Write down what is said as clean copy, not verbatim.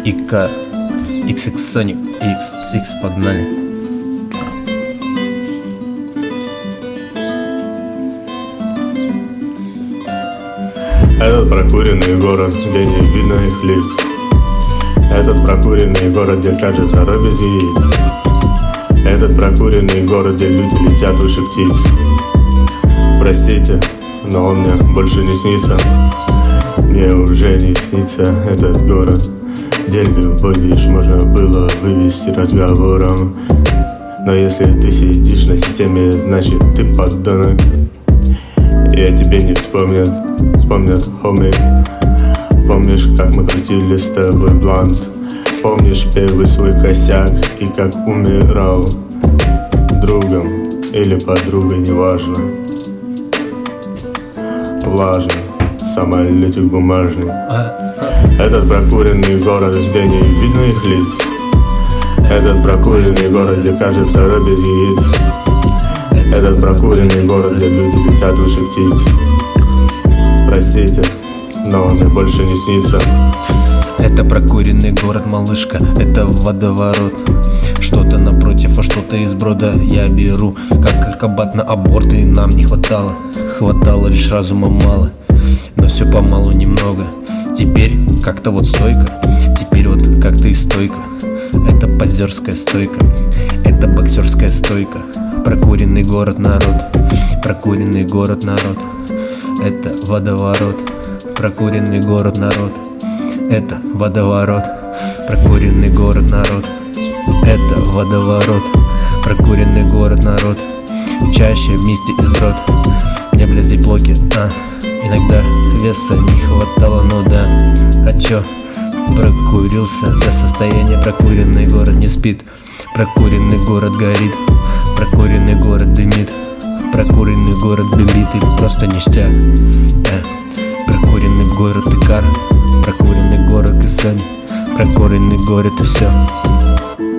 Икар, XX Sonic, X, погнали. Этот прокуренный город, где не видно их лиц. Этот прокуренный город, где каждый второй без яиц. Этот прокуренный город, где люди летят выше птиц. Простите, но он мне больше не снится. Мне уже не снится этот город, где любовь лишь можно было вывести разговором. Но если ты сидишь на системе, значит ты подонок. Я тебе не вспомнят, хоми. Помнишь, как мы крутили с тобой блант? Помнишь первый свой косяк и как умирал? Другом или подругой, неважно. Влажный самолетик бумажный. Этот прокуренный город, где не видно их лиц. Этот прокуренный город, где каждый второй без яиц. Этот прокуренный город, где люди летят выше птиц. Простите, но он мне больше не снится. Это прокуренный город, малышка, это водоворот. Что-то напротив, а что-то из брода я беру. Как акробат на аборты нам не хватало. Хватало лишь разума мало, но все помалу немного. Теперь как-то вот стойко, теперь вот как-то и стойко. Это позерская стойка, это боксерская стойка. Прокуренный город, народ, прокуренный город, народ. Это водоворот, прокуренный город, народ. Это водоворот, прокуренный город, народ. Это водоворот, прокуренный город, народ. Чаще вместе из брод. Мне влезли блоки, иногда веса не хватало, но да. А чё? Прокурился до состояния. Прокуренный город не спит, прокуренный город горит, прокуренный город дымит, прокуренный город дымит и просто ништяк. Прокуренный город Икар, прокуренный город Кисани, прокуренный город и все.